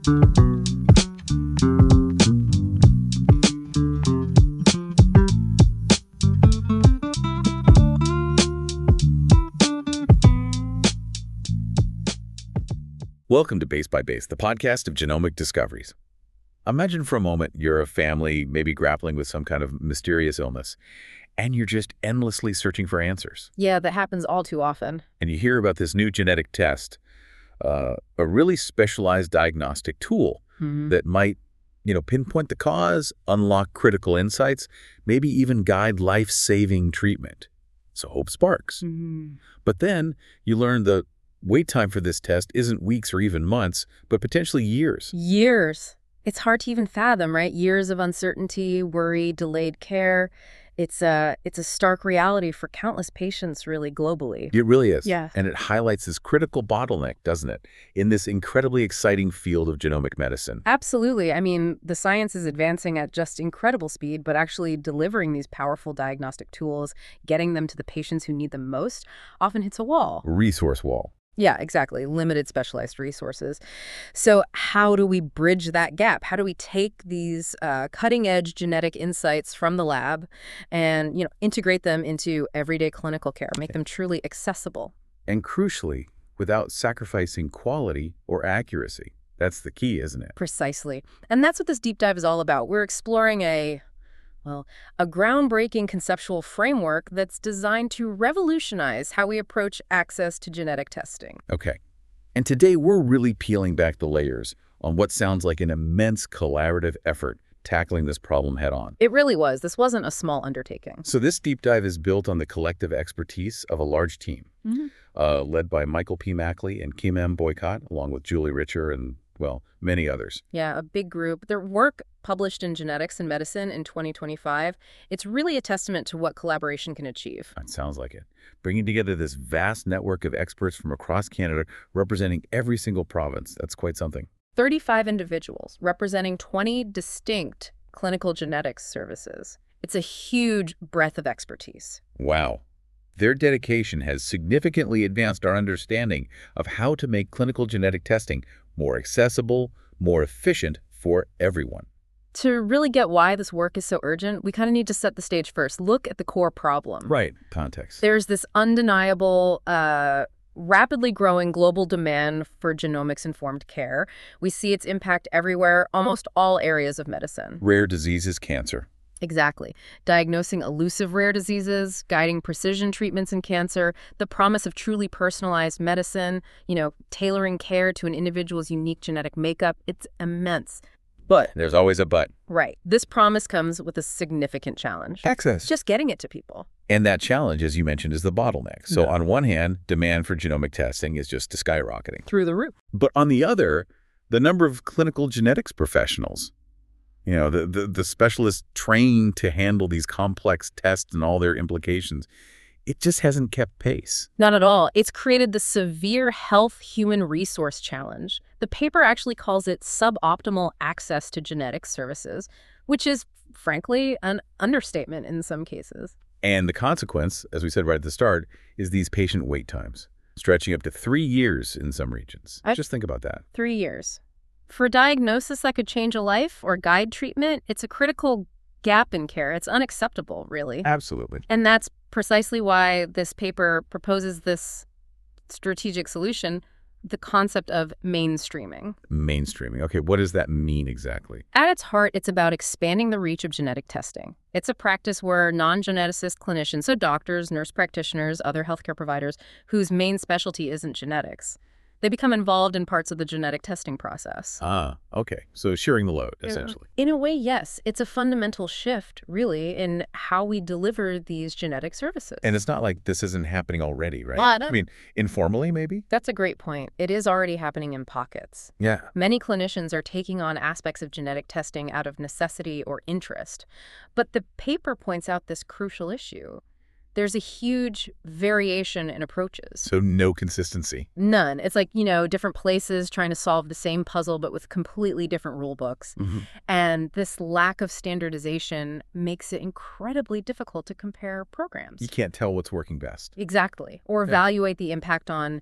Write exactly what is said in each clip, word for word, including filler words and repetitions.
Welcome to Base by Base, the podcast of genomic discoveries. Imagine for a moment you're a family maybe grappling with some kind of mysterious illness, and you're just endlessly searching for answers. Yeah, that happens all too often. And you hear about this new genetic test, uh, a really specialized diagnostic tool Mm-hmm. that might, you know, pinpoint the cause, unlock critical insights, maybe even guide life-saving treatment. So hope sparks. Mm-hmm. But then you learn the wait time for this test isn't weeks or even months, but potentially years. Years. It's hard to even fathom, right? Years of uncertainty, worry, delayed care. It's a, it's a stark reality for countless patients, really, globally. It really is. Yeah. And it highlights this critical bottleneck, doesn't it, in this incredibly exciting field of genomic medicine. Absolutely. I mean, the science is advancing at just incredible speed, but actually delivering these powerful diagnostic tools, getting them to the patients who need them most, often hits a wall. Resource wall. Yeah, exactly. Limited specialized resources. So how do we bridge that gap? How do we take these uh, cutting-edge genetic insights from the lab and, you know, integrate them into everyday clinical care, make them truly accessible? And crucially, without sacrificing quality or accuracy. That's the key, isn't it? Precisely. And that's what this deep dive is all about. We're exploring a, well, a groundbreaking conceptual framework that's designed to revolutionize how we approach access to genetic testing. Okay. And today we're really peeling back the layers on what sounds like an immense collaborative effort tackling this problem head on. It really was. This wasn't a small undertaking. So this deep dive is built on the collective expertise of a large team, Mm-hmm. uh, led by Michael P. Mackley and Kim M. Boycott, along with Julie Richer and, well, many others. Yeah, a big group. Their work published in Genetics and Medicine in twenty twenty-five, it's really a testament to what collaboration can achieve. It sounds like it. Bringing together this vast network of experts from across Canada representing every single province. That's quite something. thirty-five individuals representing twenty distinct clinical genetics services. It's a huge breadth of expertise. Wow. Their dedication has significantly advanced our understanding of how to make clinical genetic testing more accessible, more efficient for everyone. To really get why this work is so urgent, we kind of need to set the stage first. Look at the core problem. Right. Context. There's this undeniable, uh, rapidly growing global demand for genomics-informed care. We see its impact everywhere, almost all areas of medicine. Rare diseases, cancer. Exactly. Diagnosing elusive rare diseases, guiding precision treatments in cancer, the promise of truly personalized medicine, you know, tailoring care to an individual's unique genetic makeup. It's immense. But There's always a but. right. This promise comes with a significant challenge. Access. Just getting it to people. And that challenge, as you mentioned, is the bottleneck. So Yeah. on one hand, demand for genomic testing is just skyrocketing. Through the roof. But on the other, the number of clinical genetics professionals, you know, the, the, the specialists trained to handle these complex tests and all their implications, it just hasn't kept pace. Not at all. It's created the severe health human resource challenge. The paper actually calls it suboptimal access to genetic services, which is, frankly, an understatement in some cases. And the consequence, as we said right at the start, is these patient wait times, stretching up to three years in some regions. I- Just think about that. Three years. For a diagnosis that could change a life or guide treatment, it's a critical gap in care. It's unacceptable, really. Absolutely. And that's precisely why this paper proposes this strategic solution, the concept of mainstreaming. Mainstreaming. Okay, what does that mean exactly? At its heart, it's about expanding the reach of genetic testing. It's a practice where non-geneticist clinicians, so doctors, nurse practitioners, other healthcare providers, whose main specialty isn't genetics, they become involved in parts of the genetic testing process. Ah, okay. So sharing the load, essentially. In a way, yes. It's a fundamental shift, really, in how we deliver these genetic services. And it's not like this isn't happening already, right? Well, I don't- I mean, informally, maybe? That's a great point. It is already happening in pockets. Yeah. Many clinicians are taking on aspects of genetic testing out of necessity or interest. But the paper points out this crucial issue. There's a huge variation in approaches. So no consistency. None. It's like, you know, different places trying to solve the same puzzle, but with completely different rule books. Mm-hmm. And this lack of standardization makes it incredibly difficult to compare programs. You can't tell what's working best. Exactly. Or Yeah. evaluate the impact on,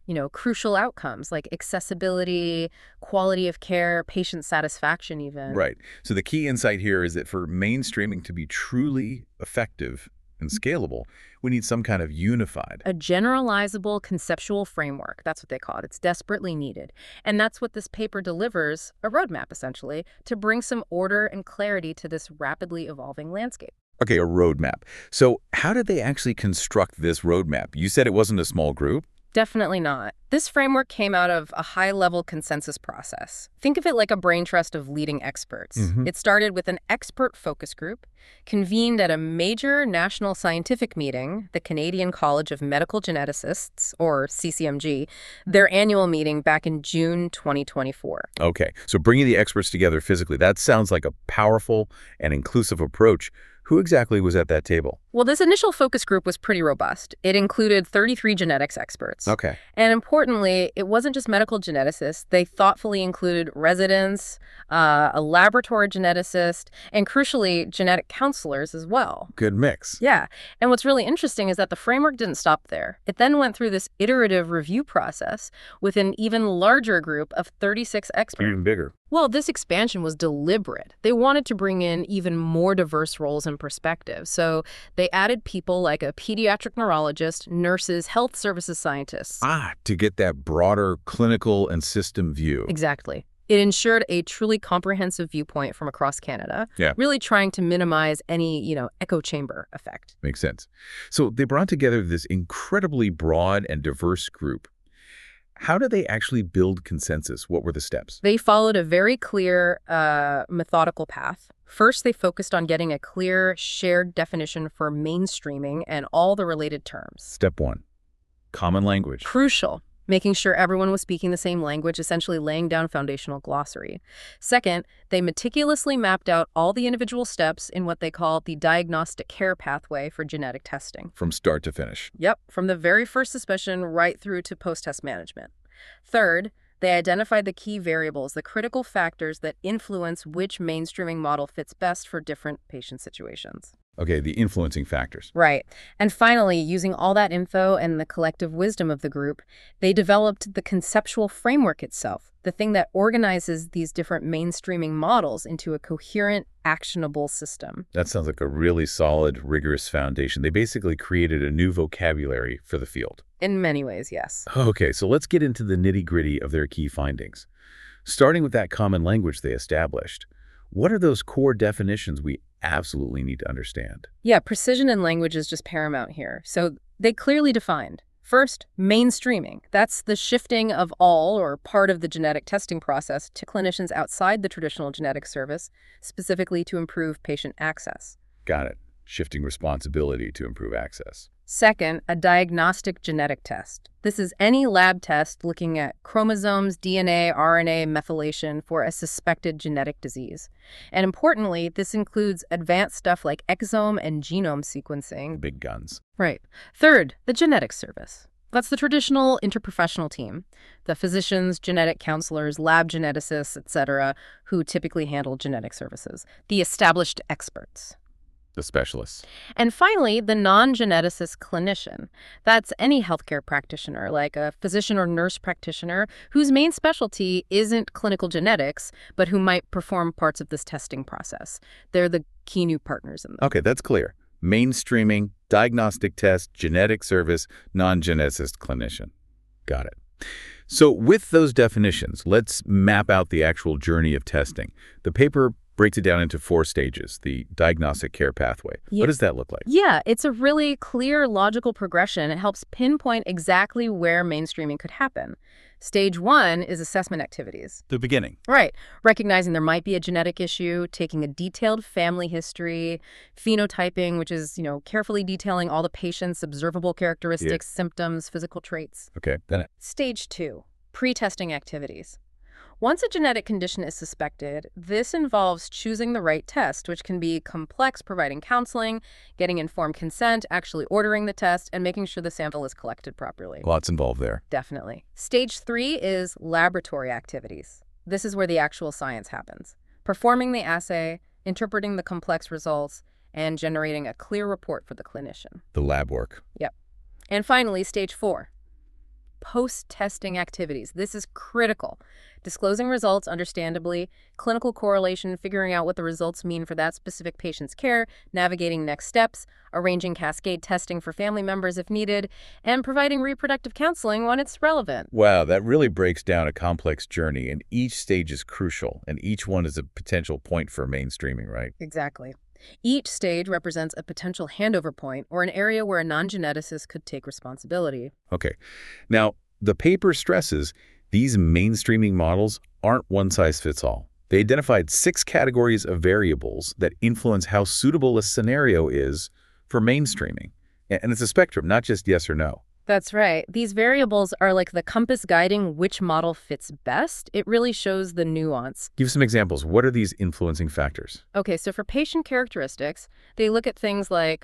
you know, crucial outcomes like accessibility, quality of care, patient satisfaction even. Right. So the key insight here is that for mainstreaming to be truly effective and scalable, we need some kind of unified. A generalizable conceptual framework, that's what they call it. It's desperately needed. And that's what this paper delivers, a roadmap essentially, to bring some order and clarity to this rapidly evolving landscape. Okay, a roadmap. So how did they actually construct this roadmap? You said it wasn't a small group. Definitely not. This framework came out of a high-level consensus process. Think of it like a brain trust of leading experts. Mm-hmm. It started with an expert focus group, convened at a major national scientific meeting, the Canadian College of Medical Geneticists, or C C M G, their annual meeting back in June twenty twenty-four. Okay, so bringing the experts together physically, that sounds like a powerful and inclusive approach. Who exactly was at that table? Well, this initial focus group was pretty robust. It included thirty-three genetics experts. Okay. And importantly, it wasn't just medical geneticists. They thoughtfully included residents, uh, a laboratory geneticist, and crucially, genetic counselors as well. Good mix. Yeah. And what's really interesting is that the framework didn't stop there. It then went through this iterative review process with an even larger group of thirty-six experts. Even bigger. Well, this expansion was deliberate. They wanted to bring in even more diverse roles and perspectives. So they added people like a pediatric neurologist, nurses, health services scientists. Ah, to get that broader clinical and system view. Exactly. It ensured a truly comprehensive viewpoint from across Canada, Yeah. really trying to minimize any, you know, echo chamber effect. Makes sense. So they brought together this incredibly broad and diverse group. How did they actually build consensus? What were the steps? They followed a very clear, uh, methodical path. First, they focused on getting a clear, shared definition for mainstreaming and all the related terms. Step one, common language. Crucial. Making sure everyone was speaking the same language, essentially laying down a foundational glossary. Second, they meticulously mapped out all the individual steps in what they call the diagnostic care pathway for genetic testing. From start to finish. Yep, from the very first suspicion right through to post-test management. Third, they identified the key variables, the critical factors that influence which mainstreaming model fits best for different patient situations. Okay, the influencing factors. Right. And finally, using all that info and the collective wisdom of the group, they developed the conceptual framework itself, the thing that organizes these different mainstreaming models into a coherent, actionable system. That sounds like a really solid, rigorous foundation. They basically created a new vocabulary for the field. In many ways, yes. Okay, so let's get into the nitty-gritty of their key findings. Starting with that common language they established, what are those core definitions we absolutely need to understand? Yeah, precision in language is just paramount here. So they clearly defined. First, mainstreaming. That's the shifting of all or part of the genetic testing process to clinicians outside the traditional genetic service, specifically to improve patient access. Got it. Shifting responsibility to improve access. Second, a diagnostic genetic test. This is any lab test looking at chromosomes, D N A, R N A, methylation for a suspected genetic disease. And importantly, this includes advanced stuff like exome and genome sequencing. Big guns. Right. Third, the genetics service. That's the traditional interprofessional team, the physicians, genetic counselors, lab geneticists, et cetera, who typically handle genetic services, the established experts. The specialists. And finally, the non-geneticist clinician. That's any healthcare practitioner, like a physician or nurse practitioner, whose main specialty isn't clinical genetics, but who might perform parts of this testing process. They're the key new partners in this. Okay, that's clear. Mainstreaming, diagnostic test, genetic service, non-geneticist clinician. Got it. So with those definitions, let's map out the actual journey of testing. The paper breaks it down into four stages, the diagnostic care pathway. Yeah. What does that look like? Yeah, it's a really clear, logical progression. It helps pinpoint exactly where mainstreaming could happen. Stage one is assessment activities. The beginning. Right. Recognizing there might be a genetic issue, taking a detailed family history, phenotyping, which is, you know, carefully detailing all the patient's observable characteristics, Yeah. symptoms, physical traits. Okay, then Stage two, pre-testing activities. Once a genetic condition is suspected, this involves choosing the right test, which can be complex, providing counseling, getting informed consent, actually ordering the test, and making sure the sample is collected properly. lots involved there. Definitely. Stage three is laboratory activities. This is where the actual science happens. Performing the assay, interpreting the complex results, and generating a clear report for the clinician. The lab work. Yep. And finally, stage four. post-testing activities. This is critical. Disclosing results, understandably, clinical correlation, figuring out what the results mean for that specific patient's care, navigating next steps, arranging cascade testing for family members if needed, and providing reproductive counseling when it's relevant. Wow, that really breaks down a complex journey, and each stage is crucial, and each one is a potential point for mainstreaming, right? Exactly. Each stage represents a potential handover point or an area where a non-geneticist could take responsibility. Okay. Now, the paper stresses these mainstreaming models aren't one-size-fits-all. They identified six categories of variables that influence how suitable a scenario is for mainstreaming. And it's a spectrum, not just yes or no. That's right. These variables are like the compass guiding which model fits best. It really shows the nuance. Give some examples. What are these influencing factors? Okay, so for patient characteristics, they look at things like,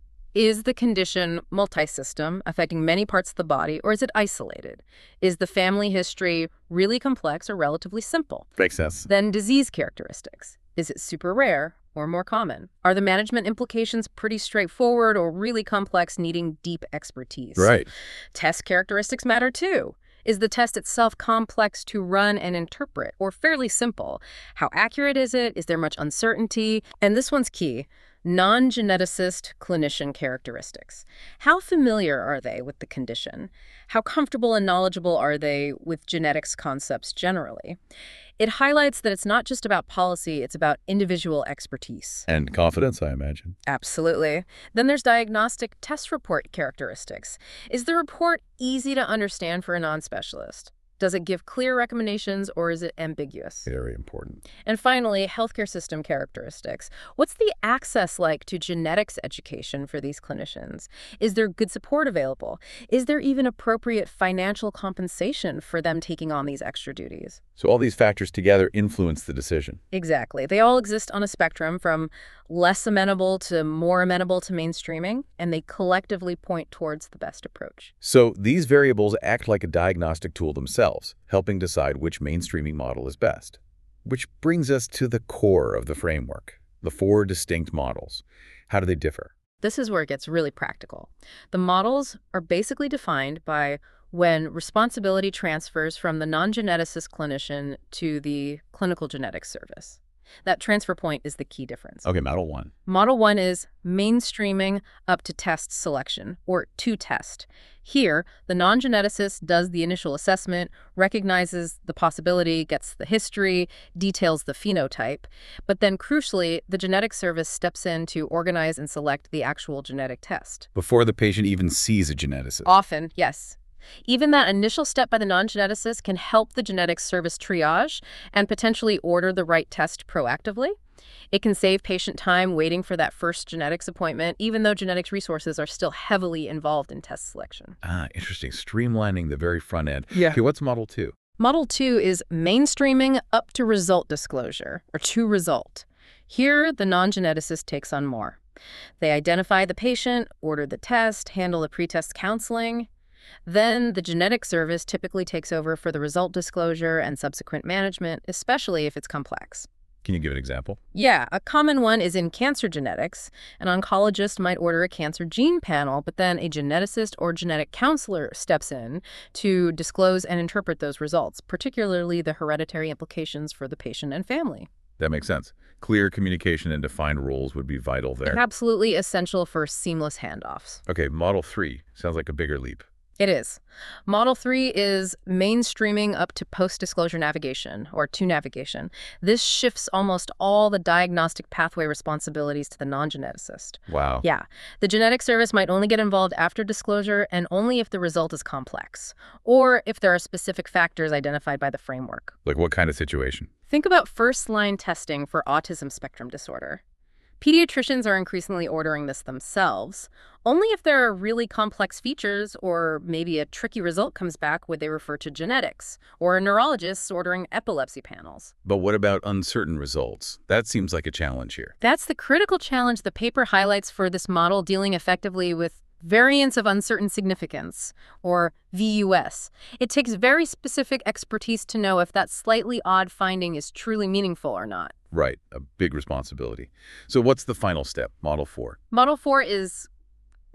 is the condition multisystem, affecting many parts of the body, or is it isolated? Is the family history really complex or relatively simple? Makes sense. Then disease characteristics. Is it super rare or more common? Are the management implications pretty straightforward or really complex, needing deep expertise? Right. Test characteristics matter too. Is the test itself complex to run and interpret or fairly simple? How accurate is it? Is there much uncertainty? And this one's key. Non-geneticist clinician characteristics. How familiar are they with the condition? How comfortable and knowledgeable are they with genetics concepts generally? It highlights that it's not just about policy, it's about individual expertise. And confidence, I imagine. Absolutely. Then there's diagnostic test report characteristics. Is the report easy to understand for a non-specialist? Does it give clear recommendations or is it ambiguous? Very important. And finally, healthcare system characteristics. What's the access like to genetics education for these clinicians? Is there good support available? Is there even appropriate financial compensation for them taking on these extra duties? So all these factors together influence the decision. Exactly. They all exist on a spectrum from less amenable to more amenable to mainstreaming, and they collectively point towards the best approach. So these variables act like a diagnostic tool themselves, helping decide which mainstreaming model is best. Which brings us to the core of the framework, the four distinct models. How do they differ? This is where it gets really practical. The models are basically defined by when responsibility transfers from the non-geneticist clinician to the clinical genetics service. That transfer point is the key difference. Okay, model one. Model one is mainstreaming up to test selection, or to test. Here, the non-geneticist does the initial assessment, recognizes the possibility, gets the history, details the phenotype, but then crucially, the genetics service steps in to organize and select the actual genetic test. Before the patient even sees a geneticist. Often, yes. Even that initial step by the non-geneticist can help the genetics service triage and potentially order the right test proactively. It can save patient time waiting for that first genetics appointment, even though genetics resources are still heavily involved in test selection. Ah, interesting. Streamlining the very front end. Yeah. Okay, what's model two? Model two is mainstreaming up to result disclosure, or to result. Here, the non-geneticist takes on more. They identify the patient, order the test, handle the pretest counseling. Then the genetic service typically takes over for the result disclosure and subsequent management, especially if it's complex. Can you give an example? Yeah, a common one is in cancer genetics. An oncologist might order a cancer gene panel, but then a geneticist or genetic counselor steps in to disclose and interpret those results, particularly the hereditary implications for the patient and family. That makes sense. Clear communication and defined roles would be vital there. Absolutely essential for seamless handoffs. Okay, model three sounds like a bigger leap. It is. Model three is mainstreaming up to post-disclosure navigation, or to navigation. This shifts almost all the diagnostic pathway responsibilities to the non-geneticist. Wow. Yeah. The genetic service might only get involved after disclosure and only if the result is complex, or if there are specific factors identified by the framework. Like what kind of situation? Think about first-line testing for autism spectrum disorder. Pediatricians are increasingly ordering this themselves. Only if there are really complex features or maybe a tricky result comes back would they refer to genetics, or neurologists ordering epilepsy panels. But what about uncertain results? That seems like a challenge here. That's the critical challenge the paper highlights for this model, dealing effectively with variants of uncertain significance, or V U S. It takes very specific expertise to know if that slightly odd finding is truly meaningful or not. Right, a big responsibility. So what's the final step, model four? Model four is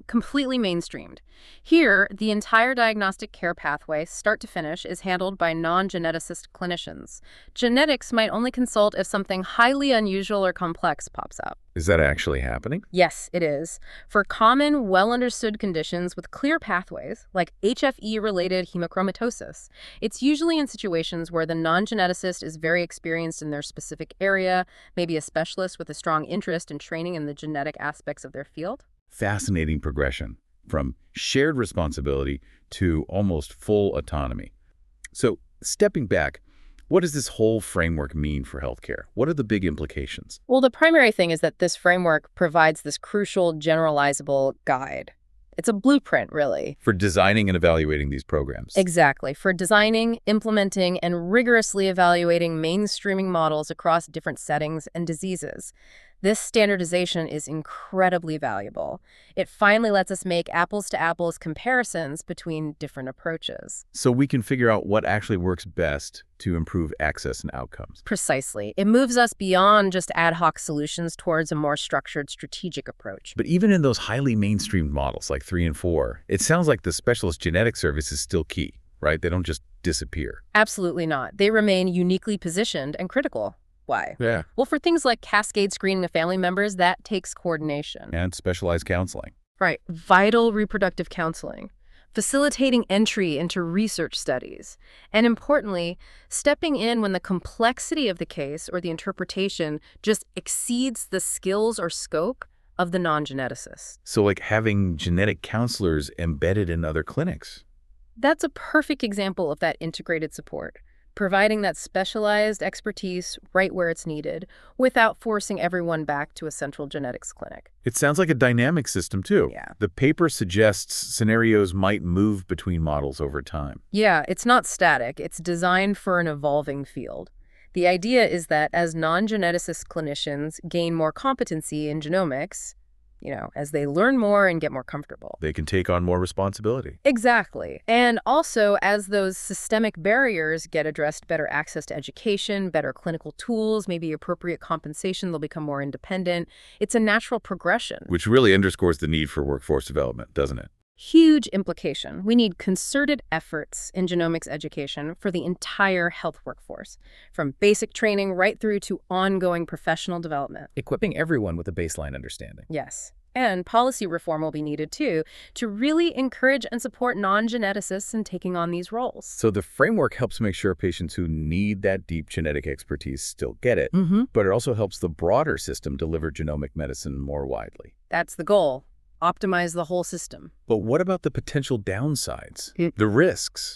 completely mainstreamed. Here, the entire diagnostic care pathway, start to finish, is handled by non-geneticist clinicians. Genetics might only consult if something highly unusual or complex pops up. Is that actually happening? Yes, it is. For common, well-understood conditions with clear pathways, like H F E-related hemochromatosis, it's usually in situations where the non-geneticist is very experienced in their specific area, maybe a specialist with a strong interest in training in the genetic aspects of their field. Fascinating progression from shared responsibility to almost full autonomy. So, stepping back, what does this whole framework mean for healthcare? What are the big implications? Well, the primary thing is that this framework provides this crucial generalizable guide. It's a blueprint, really. For designing and evaluating these programs. Exactly. For designing, implementing, and rigorously evaluating mainstreaming models across different settings and diseases. This standardization is incredibly valuable. It finally lets us make apples-to-apples comparisons between different approaches. So we can figure out what actually works best to improve access and outcomes. Precisely. It moves us beyond just ad hoc solutions towards a more structured, strategic approach. But even in those highly mainstreamed models like three and four, it sounds like the specialist genetic service is still key, right? They don't just disappear. Absolutely not. They remain uniquely positioned and critical. Why? Yeah. Well, for things like cascade screening of family members, that takes coordination. And specialized counseling. Right. Vital reproductive counseling, facilitating entry into research studies, and importantly, stepping in when the complexity of the case or the interpretation just exceeds the skills or scope of the non-geneticist. So like having genetic counselors embedded in other clinics. That's a perfect example of that integrated support, providing that specialized expertise right where it's needed without forcing everyone back to a central genetics clinic. It sounds like a dynamic system, too. Yeah. The paper suggests scenarios might move between models over time. Yeah, it's not static. It's designed for an evolving field. The idea is that as non-geneticist clinicians gain more competency in genomics, you know, as they learn more and get more comfortable. They can take on more responsibility. Exactly. And also, as those systemic barriers get addressed, better access to education, better clinical tools, maybe appropriate compensation, they'll become more independent. It's a natural progression. Which really underscores the need for workforce development, doesn't it? Huge implication. We need concerted efforts in genomics education for the entire health workforce, from basic training right through to ongoing professional development. Equipping everyone with a baseline understanding. Yes. And policy reform will be needed, too, to really encourage and support non-geneticists in taking on these roles. So the framework helps make sure patients who need that deep genetic expertise still get it, Mm-hmm. but it also helps the broader system deliver genomic medicine more widely. That's the goal. Optimize the whole system. But what about the potential downsides? Mm. The risks?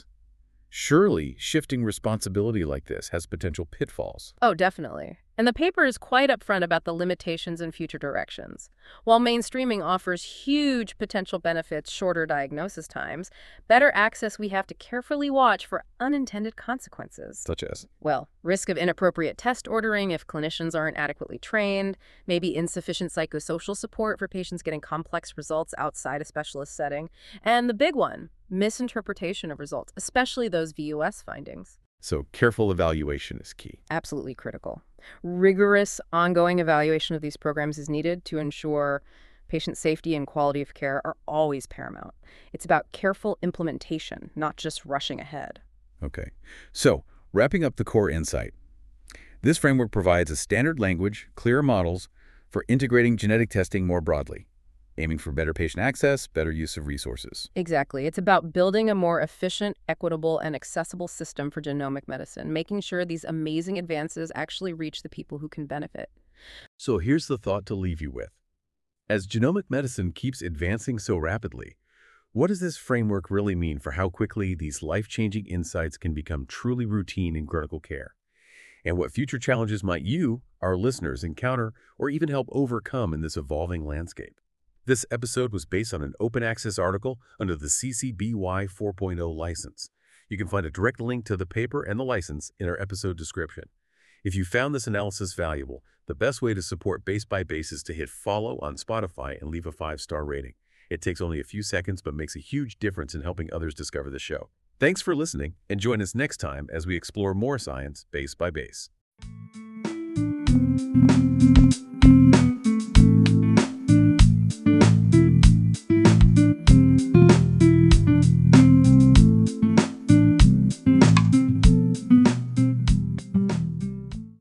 Surely, shifting responsibility like this has potential pitfalls. Oh, definitely. And the paper is quite upfront about the limitations and future directions. While mainstreaming offers huge potential benefits, shorter diagnosis times, better access, we have to carefully watch for unintended consequences. Such as? Well, risk of inappropriate test ordering if clinicians aren't adequately trained, maybe insufficient psychosocial support for patients getting complex results outside a specialist setting, and the big one, misinterpretation of results, especially those V U S findings. So careful evaluation is key. Absolutely critical. Rigorous, ongoing evaluation of these programs is needed to ensure patient safety and quality of care are always paramount. It's about careful implementation, not just rushing ahead. Okay. So, wrapping up the core insight. This framework provides a standard language, clear models for integrating genetic testing more broadly, aiming for better patient access, better use of resources. Exactly. It's about building a more efficient, equitable, and accessible system for genomic medicine, making sure these amazing advances actually reach the people who can benefit. So here's the thought to leave you with. As genomic medicine keeps advancing so rapidly, what does this framework really mean for how quickly these life-changing insights can become truly routine in clinical care? And what future challenges might you, our listeners, encounter or even help overcome in this evolving landscape? This episode was based on an open access article under the C C B Y four point oh license. You can find a direct link to the paper and the license in our episode description. If you found this analysis valuable, the best way to support Base by Base is to hit follow on Spotify and leave a five-star rating. It takes only a few seconds but makes a huge difference in helping others discover the show. Thanks for listening, and join us next time as we explore more science Base by Base.